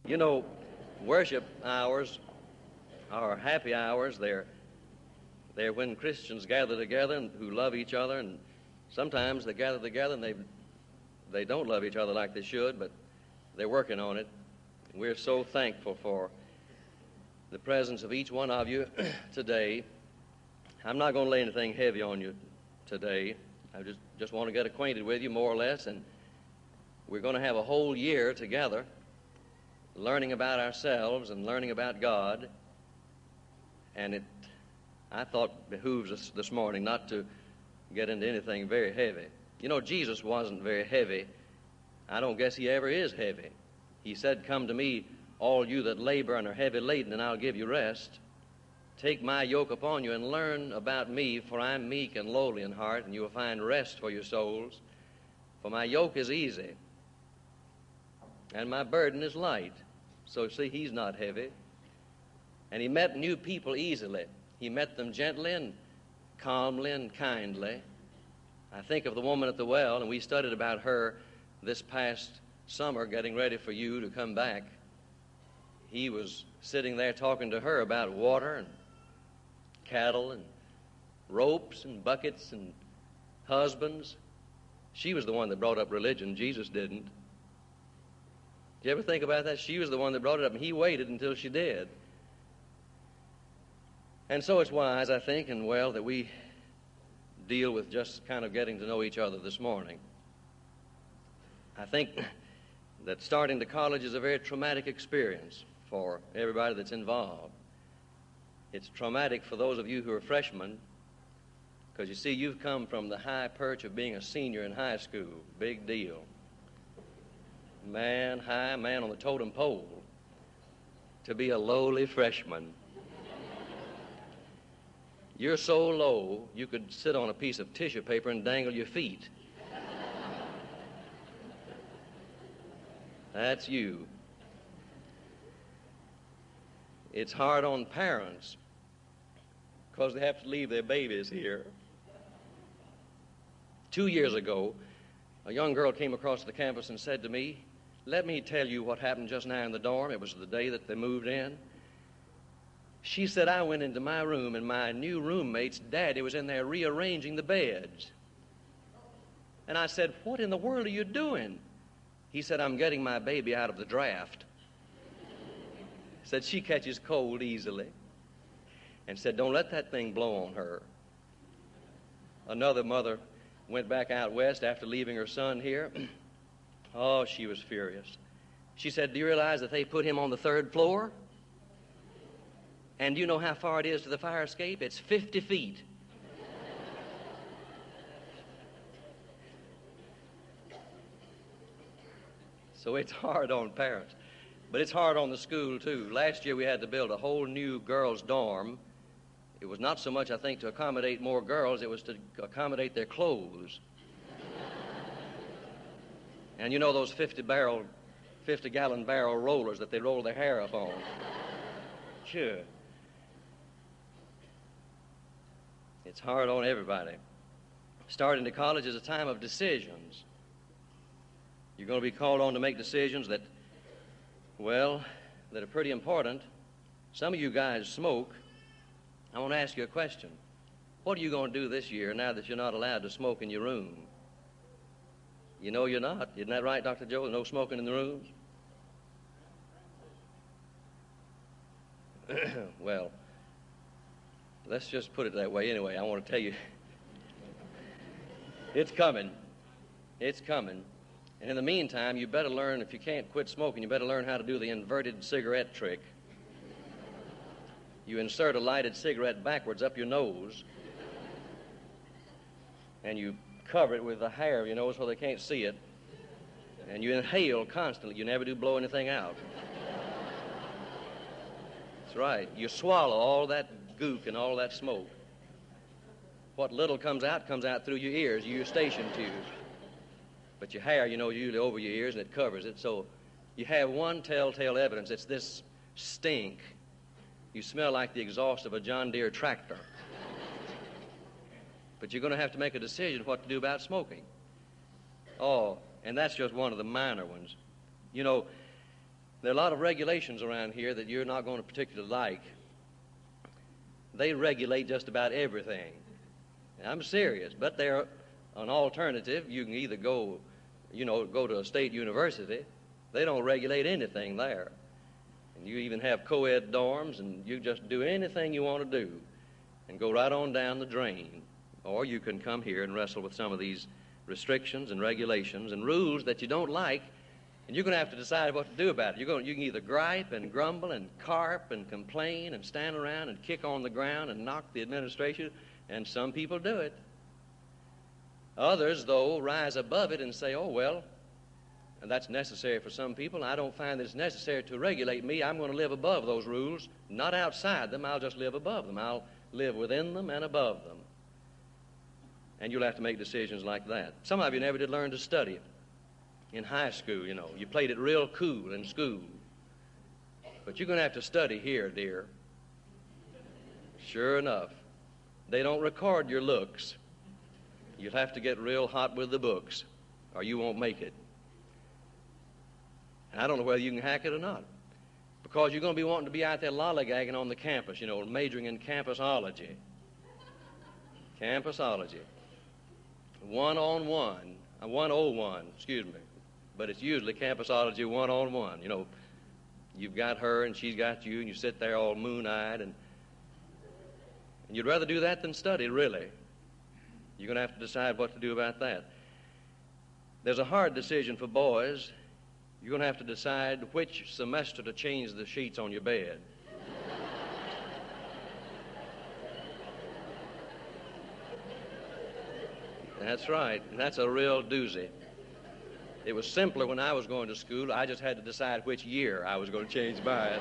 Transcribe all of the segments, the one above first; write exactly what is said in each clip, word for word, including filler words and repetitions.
You know, worship hours are happy hours. They're, they're when Christians gather together and who love each other, and sometimes they gather together and they, they don't love each other like they should, but they're working on it. We're so thankful for the presence of each one of you today. I'm not going to lay anything heavy on you today. I just, just want to get acquainted with you more or less, and we're going to have a whole year together learning about ourselves and learning about God. And it, I thought, behooves us this morning not to get into anything very heavy. You know, Jesus wasn't very heavy. I don't guess he ever is heavy. He said, "Come to me, all you that labor and are heavy laden, and I'll give you rest. Take my yoke upon you and learn about me, for I'm meek and lowly in heart, and you will find rest for your souls. For my yoke is easy, and my burden is light." So see, he's not heavy. And he met new people easily. He met them gently and calmly and kindly. I think of the woman at the well, and we studied about her this past summer, getting ready for you to come back. He was sitting there talking to her about water and cattle and ropes and buckets and husbands. She was the one that brought up religion. Jesus didn't. Did you ever think about that? She was the one that brought it up, and he waited until she did. And so it's wise, I think, and well, that we deal with just kind of getting to know each other this morning. I think that starting to college is a very traumatic experience for everybody that's involved. It's traumatic for those of you who are freshmen, because you see, you've come from the high perch of being a senior in high school. Big deal. Man high, man on the totem pole, to be a lowly freshman. You're so low, you could sit on a piece of tissue paper and dangle your feet. That's you. It's hard on parents because they have to leave their babies here. Two years ago, a young girl came across the campus and said to me, "Let me tell you what happened just now in the dorm." It was the day that they moved in. She said, "I went into my room and my new roommate's daddy was in there rearranging the beds." And I said, "What in the world are you doing?" He said, "I'm getting my baby out of the draft." Said she catches cold easily. And said, "Don't let that thing blow on her." Another mother went back out west after leaving her son here. Oh, she was furious. She said, "Do you realize that they put him on the third floor? And do you know how far it is to the fire escape? It's fifty feet. So it's hard on parents. But it's hard on the school, too. Last year we had to build a whole new girls' dorm. It was not so much, I think, to accommodate more girls. It was to accommodate their clothes. And you know those fifty barrel, fifty gallon barrel rollers that they roll their hair up on? Sure. It's hard on everybody. Starting to college is a time of decisions. You're going to be called on to make decisions that, well, that are pretty important. Some of you guys smoke. I want to ask you a question. What are you going to do this year now that you're not allowed to smoke in your room? You know you're not. Isn't that right, Doctor Joe? No smoking in the rooms? Well, let's just put it that way anyway. I want to tell you, it's coming. It's coming. And in the meantime, you better learn, if you can't quit smoking, you better learn how to do the inverted cigarette trick. You insert a lighted cigarette backwards up your nose, and you cover it with the hair of your nose so they can't see it, and you inhale constantly. You never do blow anything out. That's right. You swallow all that gook and all that smoke. What little comes out comes out through your ears, your eustachian tubes. But your hair, you know, is usually over your ears and it covers it. So you have one telltale evidence. It's this stink. You smell like the exhaust of a John Deere tractor. But you're going to have to make a decision what to do about smoking. Oh, and that's just one of the minor ones. You know, There are a lot of regulations around here that you're not going to particularly like. They regulate just about everything. I'm serious, but they're an alternative. You can either go, you know, go to a state university. They don't regulate anything there. And you even have co-ed dorms, and you just do anything you want to do and go right on down the drain. Or you can come here and wrestle with some of these restrictions and regulations and rules that you don't like, and you're going to have to decide what to do about it. You're going, you can either gripe and grumble and carp and complain and stand around and kick on the ground and knock the administration, and some people do it. Others, though, rise above it and say, oh, well, and that's necessary for some people. I don't find that it's necessary to regulate me. I'm going to live above those rules, not outside them. I'll just live above them. I'll live within them and above them. And you'll have to make decisions like that. Some of you never did learn to study in high school, you know. You played it real cool in school. But you're going to have to study here, dear. Sure enough. They don't record your looks. You'll have to get real hot with the books, or you won't make it. And I don't know whether you can hack it or not, because you're going to be wanting to be out there lollygagging on the campus, you know, majoring in campusology. Campusology. One-on-one, uh, one oh one, excuse me. But it's usually campusology one-on-one. You know, you've got her and she's got you, and you sit there all moon-eyed, and, and you'd rather do that than study, really. You're going to have to decide what to do about that. There's a hard decision for boys. You're going to have to decide which semester to change the sheets on your bed. That's right. And that's a real doozy. It was simpler when I was going to school. I just had to decide which year I was going to change mine.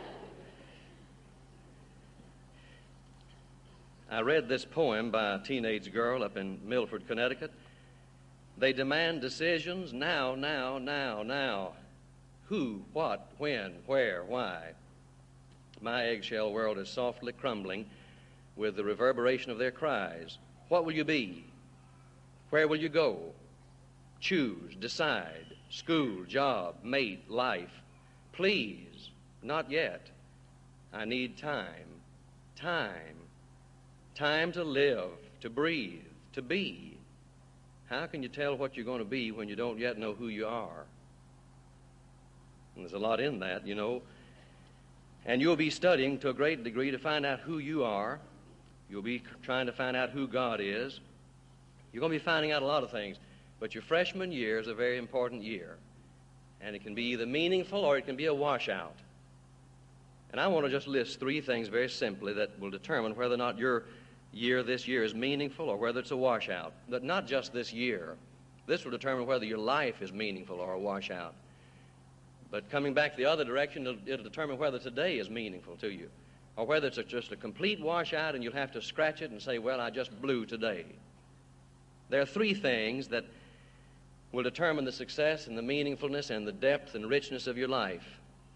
I read this poem by a teenage girl up in Milford, Connecticut. They demand decisions now, now, now, now. Who, what, when, where, why? My eggshell world is softly crumbling with the reverberation of their cries. What will you be? Where will you go? Choose, decide, school, job, mate, life. Please, not yet. I need time, time, time to live, to breathe, to be. How can you tell what you're going to be when you don't yet know who you are? And there's a lot in that, you know. And you'll be studying to a great degree to find out who you are. You'll be trying to find out who God is. You're going to be finding out a lot of things. But your freshman year is a very important year. And it can be either meaningful or it can be a washout. And I want to just list three things very simply that will determine whether or not your year this year is meaningful or whether it's a washout. But not just this year. This will determine whether your life is meaningful or a washout. But coming back the other direction, it'll, it'll determine whether today is meaningful to you or whether it's a, just a complete washout and you'll have to scratch it and say, well, I just blew today. There are three things that will determine the success and the meaningfulness and the depth and richness of your life.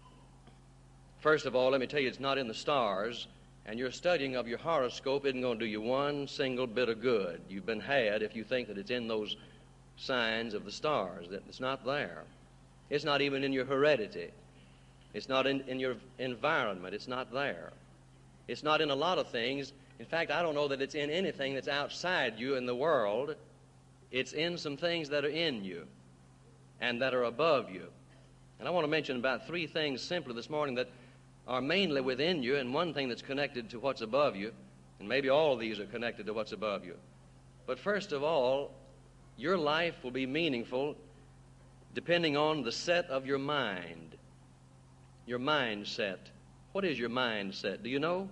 First of all, let me tell you, it's not in the stars, and your studying of your horoscope isn't going to do you one single bit of good. You've been had if you think that it's in those signs of the stars, that it's not there. It's not even in your heredity. It's not in, in your environment. It's not there. It's not in a lot of things. In fact, I don't know that it's in anything that's outside you in the world. It's in some things that are in you and that are above you. And I want to mention about three things simply this morning that are mainly within you and one thing that's connected to what's above you. And maybe all of these are connected to what's above you. But first of all, your life will be meaningful depending on the set of your mind. Your mindset. What is your mindset? Do you know?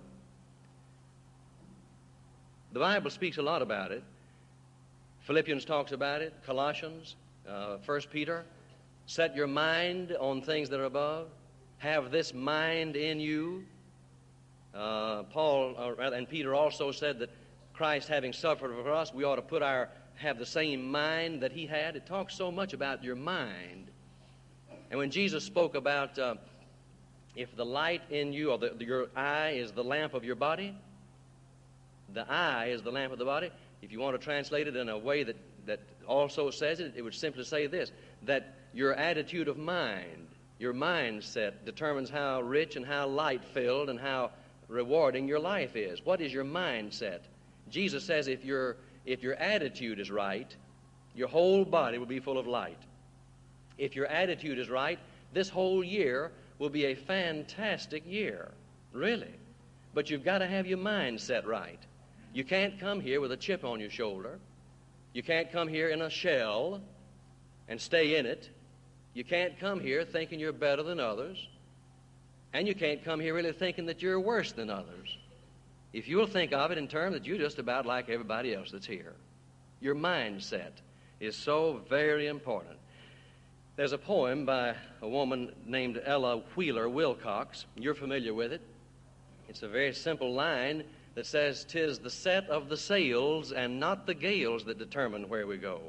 The Bible speaks a lot about it. Philippians talks about it. Colossians, uh, First Peter. Set your mind on things that are above. Have this mind in you. Uh, Paul uh, and Peter also said that Christ, having suffered for us, we ought to put our have the same mind that he had. It talks so much about your mind. And when Jesus spoke about uh, if the light in you, or the, your eye is the lamp of your body, the eye is the lamp of the body. If you want to translate it in a way that, that also says it, it would simply say this, that your attitude of mind Your mindset determines how rich and how light-filled and how rewarding your life is. What is your mindset? Jesus says if your, if your attitude is right, your whole body will be full of light. If your attitude is right, this whole year will be a fantastic year, really. But you've got to have your mindset right. You can't come here with a chip on your shoulder. You can't come here in a shell and stay in it. You can't come here thinking you're better than others. And you can't come here really thinking that you're worse than others. If you'll think of it in terms that you're just about like everybody else that's here. Your mindset is so very important. There's a poem by a woman named Ella Wheeler Wilcox. You're familiar with it. It's a very simple line that says, "'Tis the set of the sails and not the gales that determine where we go."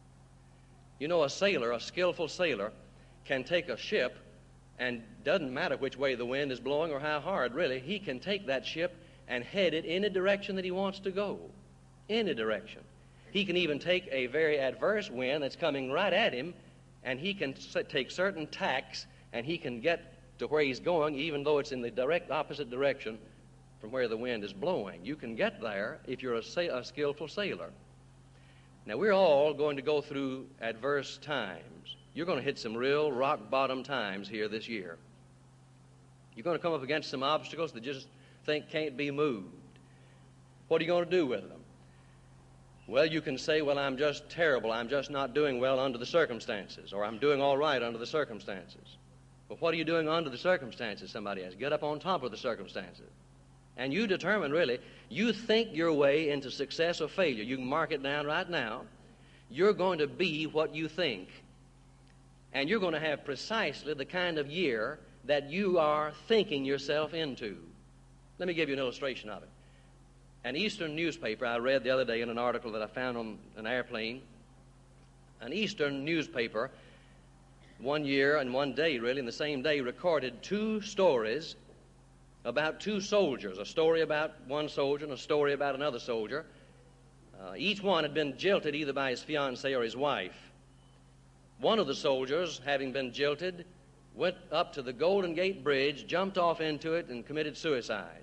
You know, a sailor, a skillful sailor, can take a ship, and doesn't matter which way the wind is blowing or how hard, really, he can take that ship and head it in a direction that he wants to go. Any direction. He can even take a very adverse wind that's coming right at him, and he can take certain tacks, and he can get to where he's going, even though it's in the direct opposite direction from where the wind is blowing. You can get there if you're a, sa- a skillful sailor. Now, we're all going to go through adverse times. You're going to hit some real rock-bottom times here this year. You're going to come up against some obstacles that you just think can't be moved. What are you going to do with them? Well, you can say, well, I'm just terrible. I'm just not doing well under the circumstances, or I'm doing all right under the circumstances. But what are you doing under the circumstances, somebody asks? Get up on top of the circumstances. And you determine, really, you think your way into success or failure. You can mark it down right now. You're going to be what you think. And you're going to have precisely the kind of year that you are thinking yourself into. Let me give you an illustration of it. An Eastern newspaper I read the other day in an article that I found on an airplane. An Eastern newspaper, one year and one day, really, in the same day, recorded two stories about two soldiers, a story about one soldier and a story about another soldier. Uh, each one had been jilted either by his fiancée or his wife. One of the soldiers, having been jilted, went up to the Golden Gate Bridge, jumped off into it, and committed suicide.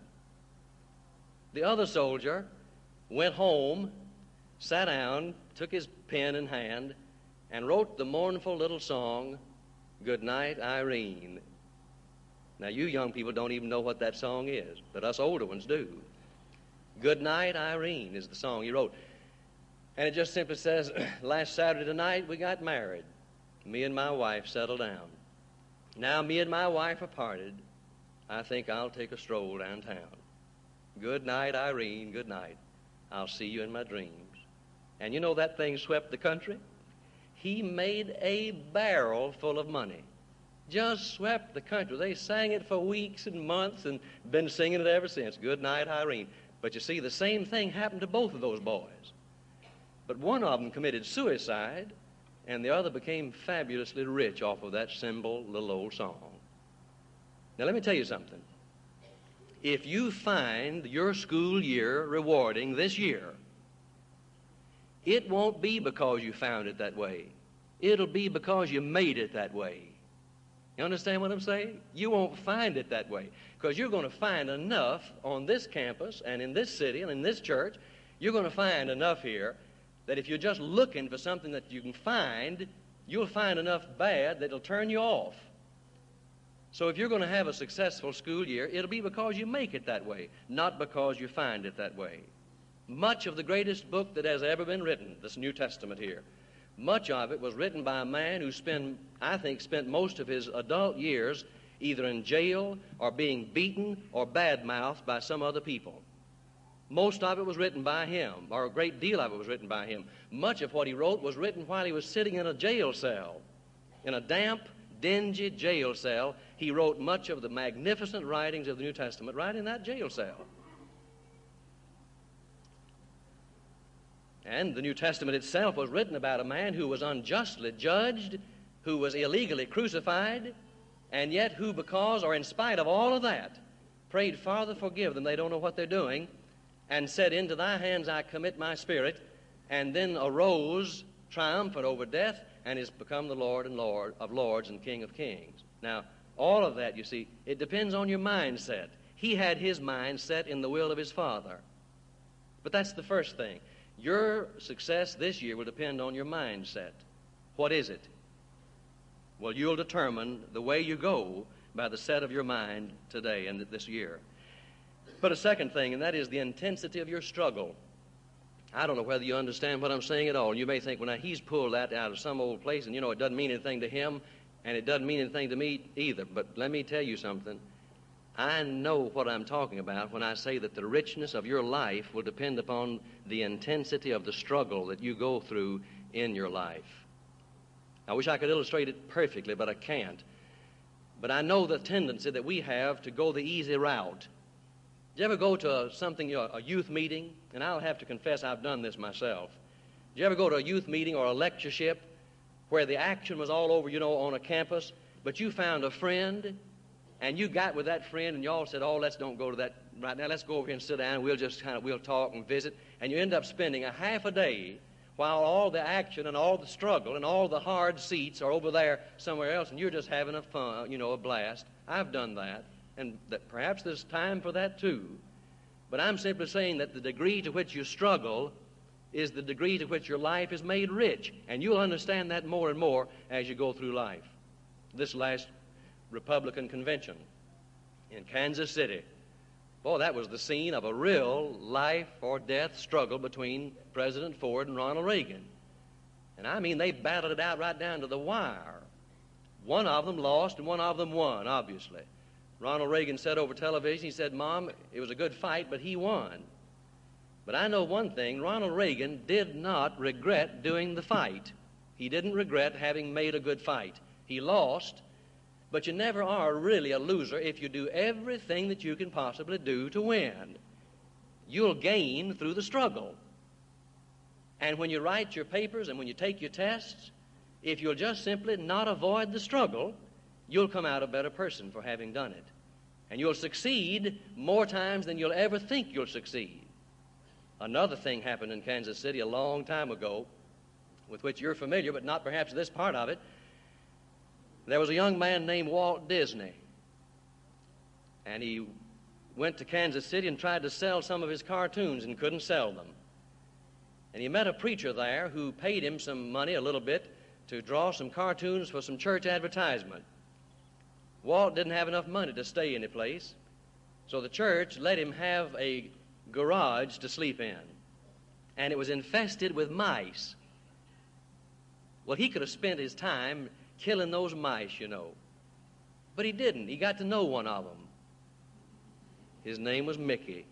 The other soldier went home, sat down, took his pen in hand, and wrote the mournful little song, "Good Night, Irene." Now, you young people don't even know what that song is, but us older ones do. "Good Night, Irene" is the song he wrote. And it just simply says, last Saturday night we got married. Me and my wife settled down. Now me and my wife are parted. I think I'll take a stroll downtown. Good night, Irene, good night. I'll see you in my dreams. And you know that thing swept the country? He made a barrel full of money. Just swept the country. They sang it for weeks and months and been singing it ever since. Good night, Irene. But you see, the same thing happened to both of those boys. But one of them committed suicide, and the other became fabulously rich off of that simple little old song. Now, let me tell you something. If you find your school year rewarding this year, it won't be because you found it that way. It'll be because you made it that way. You understand what I'm saying? You won't find it that way, because you're going to find enough on this campus and in this city and in this church. You're going to find enough here that if you're just looking for something that you can find, you'll find enough bad that it'll turn you off. So if you're going to have a successful school year, it'll be because you make it that way, not because you find it that way. Much of the greatest book that has ever been written, this New Testament here, much of it was written by a man who spent, I think, spent most of his adult years either in jail or being beaten or bad-mouthed by some other people. Most of it was written by him, or a great deal of it was written by him. Much of what he wrote was written while he was sitting in a jail cell. In a damp, dingy jail cell, he wrote much of the magnificent writings of the New Testament right in that jail cell. And the New Testament itself was written about a man who was unjustly judged, who was illegally crucified, and yet who, because or in spite of all of that, prayed, "Father, forgive them, they don't know what they're doing," and said, "Into thy hands I commit my spirit," and then arose triumphant over death and has become the Lord and Lord of lords and King of kings. Now, all of that, you see, it depends on your mindset. He had his mind set in the will of his Father. But that's the first thing. Your success this year will depend on your mindset. What is it? Well, you'll determine the way you go by the set of your mind today and this year. But a second thing, and that is the intensity of your struggle. I don't know whether you understand what I'm saying at all. You may think, well, now he's pulled that out of some old place, and you know it doesn't mean anything to him, and it doesn't mean anything to me either. But let me tell you something. I know what I'm talking about when I say that the richness of your life will depend upon the intensity of the struggle that you go through in your life. I wish I could illustrate it perfectly, but I can't. But I know the tendency that we have to go the easy route. Did you ever go to a, something, you know, a youth meeting? And I'll have to confess I've done this myself. Did you ever go to a youth meeting or a lectureship where the action was all over, you know, on a campus, but you found a friend and you got with that friend and you all said, oh, let's don't go to that right now. Let's go over here and sit down and we'll just kind of, we'll talk and visit. And you end up spending a half a day while all the action and all the struggle and all the hard seats are over there somewhere else, and you're just having a fun, you know, a blast. I've done that, and that perhaps there's time for that too. But I'm simply saying that the degree to which you struggle is the degree to which your life is made rich, and you'll understand that more and more as you go through life. This last Republican convention in Kansas City, boy, that was the scene of a real life-or-death struggle between President Ford and Ronald Reagan. And I mean, they battled it out right down to the wire. One of them lost and one of them won, obviously. Ronald Reagan said over television, he said, Mom, it was a good fight, but he won. But I know one thing, Ronald Reagan did not regret doing the fight. He didn't regret having made a good fight. He lost, but you never are really a loser if you do everything that you can possibly do to win. You'll gain through the struggle. And when you write your papers and when you take your tests, if you'll just simply not avoid the struggle, you'll come out a better person for having done it. And you'll succeed more times than you'll ever think you'll succeed. Another thing happened in Kansas City a long time ago, with which you're familiar, but not perhaps this part of it. There was a young man named Walt Disney, and he went to Kansas City and tried to sell some of his cartoons and couldn't sell them. And he met a preacher there who paid him some money, a little bit, to draw some cartoons for some church advertisement. Walt didn't have enough money to stay any place, so the church let him have a garage to sleep in, and it was infested with mice. Well, he could have spent his time killing those mice, you know, but he didn't. He got to know one of them. His name was Mickey,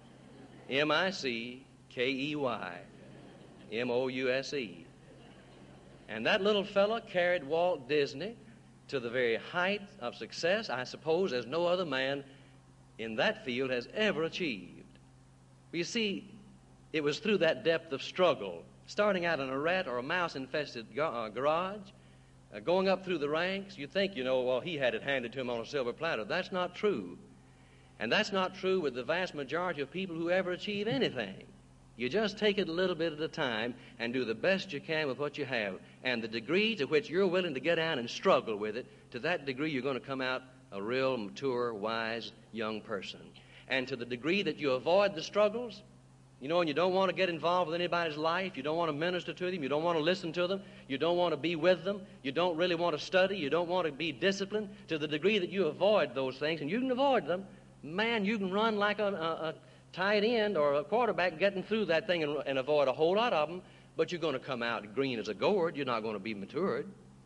M I C K E Y, M O U S E. And that little fella carried Walt Disney to the very height of success, I suppose, as no other man in that field has ever achieved. You see, it was through that depth of struggle, starting out in a rat or a mouse-infested uh, garage, uh, going up through the ranks. You think, you know, well, he had it handed to him on a silver platter. That's not true. And that's not true with the vast majority of people who ever achieve anything. You just take it a little bit at a time and do the best you can with what you have. And the degree to which you're willing to get down and struggle with it, to that degree you're going to come out a real mature, wise young person. And to the degree that you avoid the struggles, you know, and you don't want to get involved with anybody's life, you don't want to minister to them, you don't want to listen to them, you don't want to be with them, you don't really want to study, you don't want to be disciplined, to the degree that you avoid those things, and you can avoid them, man, you can run like a, a, a tight end or a quarterback getting through that thing and, and avoid a whole lot of them, but you're going to come out green as a gourd. You're not going to be matured.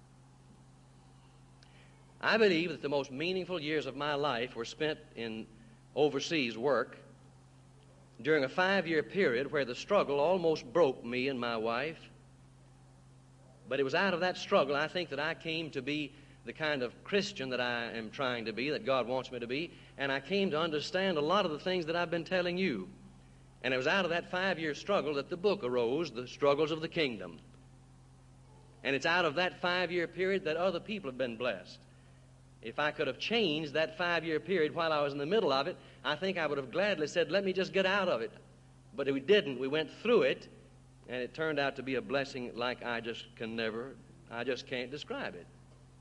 I believe that the most meaningful years of my life were spent in overseas work during a five-year period where the struggle almost broke me and my wife. But it was out of that struggle, I think, that I came to be the kind of Christian that I am trying to be, that God wants me to be, and I came to understand a lot of the things that I've been telling you. And it was out of that five-year struggle that the book arose, The Struggles of the Kingdom. And it's out of that five-year period that other people have been blessed. If I could have changed that five-year period while I was in the middle of it, I think I would have gladly said, let me just get out of it. But we didn't. We went through it, and it turned out to be a blessing like I just can never, I just can't describe it.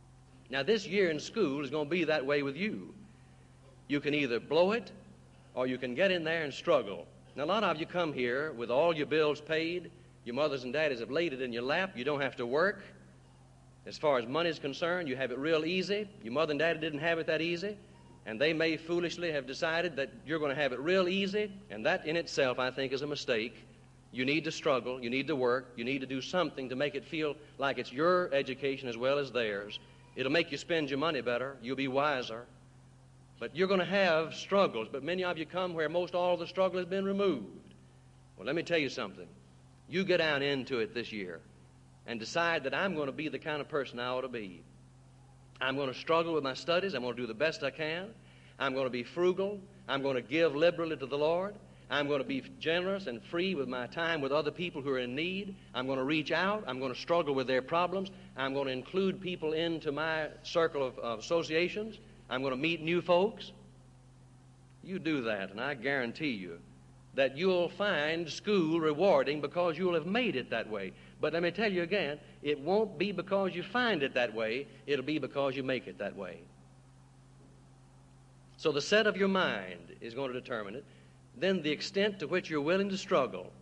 Now, this year in school is going to be that way with you. You can either blow it or you can get in there and struggle. Now, a lot of you come here with all your bills paid. Your mothers and daddies have laid it in your lap. You don't have to work. As far as money is concerned, you have it real easy. Your mother and daddy didn't have it that easy. And they may foolishly have decided that you're going to have it real easy. And that in itself, I think, is a mistake. You need to struggle. You need to work. You need to do something to make it feel like it's your education as well as theirs. It'll make you spend your money better. You'll be wiser. But you're going to have struggles. But many of you come where most all the struggle has been removed. Well, let me tell you something. You get down into it this year and decide that I'm going to be the kind of person I ought to be. I'm going to struggle with my studies. I'm going to do the best I can. I'm going to be frugal. I'm going to give liberally to the Lord. I'm going to be generous and free with my time with other people who are in need. I'm going to reach out. I'm going to struggle with their problems. I'm going to include people into my circle of, of associations. I'm going to meet new folks. You do that, and I guarantee you that you'll find school rewarding because you'll have made it that way. But let me tell you again, it won't be because you find it that way. It'll be because you make it that way. So the set of your mind is going to determine it. Then the extent to which you're willing to struggle.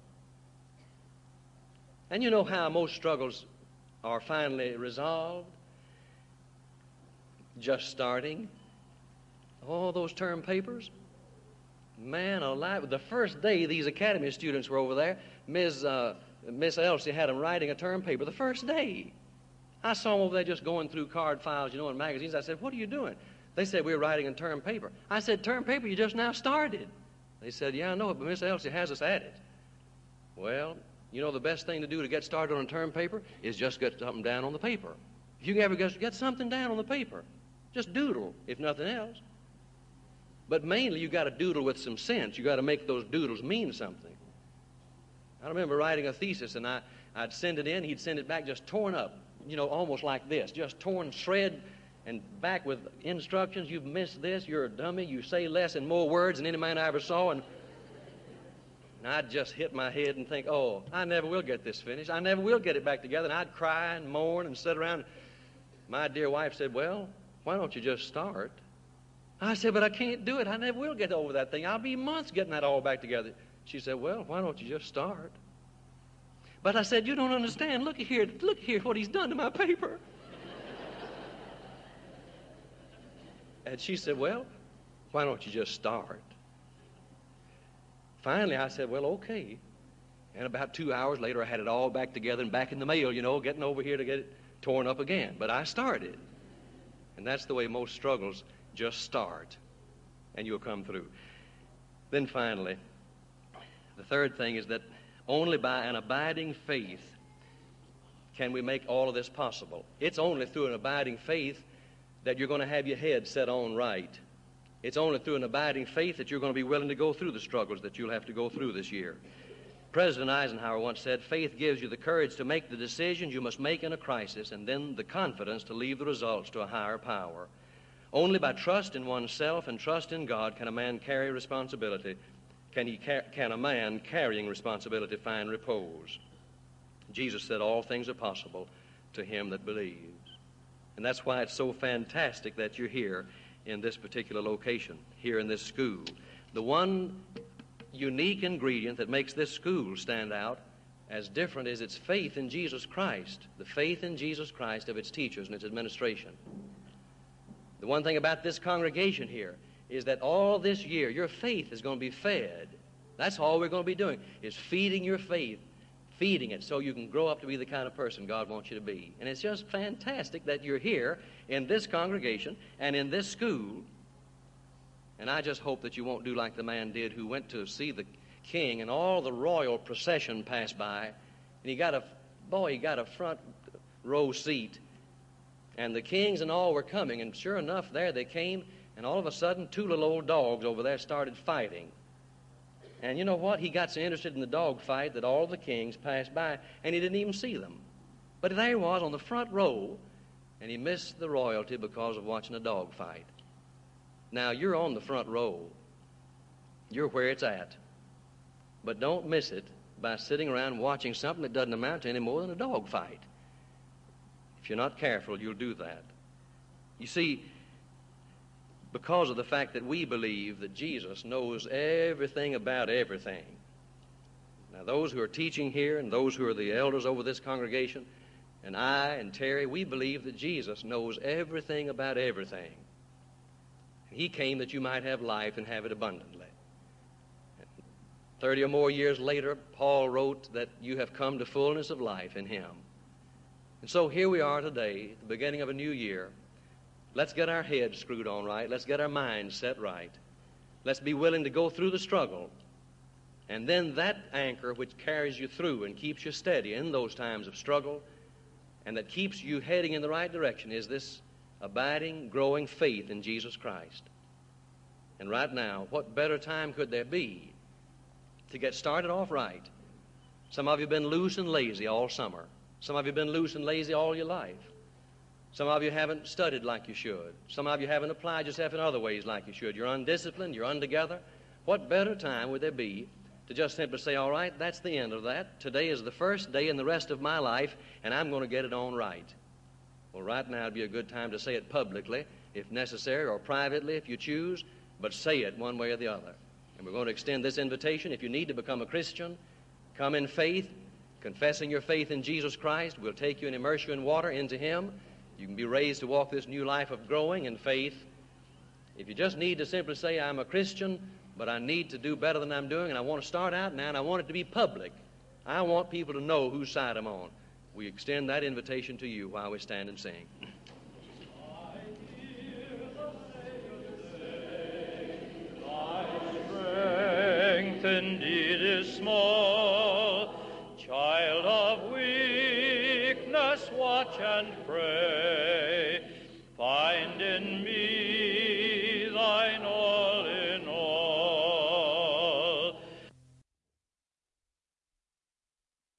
And you know how most struggles are finally resolved? Just starting. All those term papers. Man alive. The first day these academy students were over there, Miz Uh, Miss Elsie had them writing a term paper the first day. I saw them over there just going through card files, you know, in magazines. I said, what are you doing? They said, we're writing a term paper. I said, term paper? You just now started. They said, yeah, I know it, but Miss Elsie has us at it. Well, you know, the best thing to do to get started on a term paper is just get something down on the paper. If you can ever get, get something down on the paper, just doodle, if nothing else. But mainly, you got to doodle with some sense. You got to make those doodles mean something. I remember writing a thesis, and I, I'd send it in. He'd send it back just torn up, you know, almost like this, just torn shred and back with instructions. You've missed this. You're a dummy. You say less and more words than any man I ever saw. And, and I'd just hit my head and think, oh, I never will get this finished. I never will get it back together. And I'd cry and mourn and sit around. My dear wife said, well, why don't you just start? I said, but I can't do it. I never will get over that thing. I'll be months getting that all back together. She said, well, why don't you just start? But I said, you don't understand. Look here. Look here what he's done to my paper. And she said, well, why don't you just start? Finally, I said, well, okay. And about two hours later, I had it all back together and back in the mail, you know, getting over here to get it torn up again. But I started. And that's the way most struggles just start, and you'll come through. Then finally, the third thing is that only by an abiding faith can we make all of this possible. It's only through an abiding faith that you're going to have your head set on right. It's only through an abiding faith that you're going to be willing to go through the struggles that you'll have to go through this year. President Eisenhower once said, faith gives you the courage to make the decisions you must make in a crisis, and then the confidence to leave the results to a higher power. Only by trust in oneself and trust in God can a man carry responsibility. Can, he ca- can a man carrying responsibility find repose? Jesus said all things are possible to him that believes. And that's why it's so fantastic that you're here in this particular location, here in this school. The one unique ingredient that makes this school stand out as different is its faith in Jesus Christ, the faith in Jesus Christ of its teachers and its administration. The one thing about this congregation here is that all this year your faith is going to be fed. That's all we're going to be doing, is feeding your faith, feeding it so you can grow up to be the kind of person God wants you to be. And it's just fantastic that you're here in this congregation and in this school. And I just hope that you won't do like the man did who went to see the king and all the royal procession passed by. And he got a, boy, he got a front row seat. And the kings and all were coming, and sure enough, there they came, and all of a sudden, two little old dogs over there started fighting. And you know what? He got so interested in the dog fight that all the kings passed by, and he didn't even see them. But there he was on the front row, and he missed the royalty because of watching a dog fight. Now, you're on the front row. You're where it's at. But don't miss it by sitting around watching something that doesn't amount to any more than a dog fight. If you're not careful, you'll do that. You see, because of the fact that we believe that Jesus knows everything about everything. Now, those who are teaching here and those who are the elders over this congregation, and I and Terry, we believe that Jesus knows everything about everything. He came that you might have life and have it abundantly. Thirty or more years later, Paul wrote that you have come to fullness of life in Him. And so here we are today, at the beginning of a new year. Let's get our heads screwed on right. Let's get our minds set right. Let's be willing to go through the struggle. And then that anchor which carries you through and keeps you steady in those times of struggle and that keeps you heading in the right direction is this abiding, growing faith in Jesus Christ. And right now, what better time could there be to get started off right? Some of you have been loose and lazy all summer. Some of you have been loose and lazy all your life. Some of you haven't studied like you should. Some of you haven't applied yourself in other ways like you should. You're undisciplined. You're untogether. What better time would there be to just simply say, all right, that's the end of that. Today is the first day in the rest of my life, and I'm going to get it on right. Well, right now would be a good time to say it publicly, if necessary, or privately if you choose, but say it one way or the other. And we're going to extend this invitation. If you need to become a Christian, come in faith, confessing your faith in Jesus Christ. We'll take you and immerse you in water into Him. You can be raised to walk this new life of growing in faith. If you just need to simply say, I'm a Christian, but I need to do better than I'm doing, and I want to start out now, and I want it to be public. I want people to know whose side I'm on. We extend that invitation to you while we stand and sing. Indeed is small.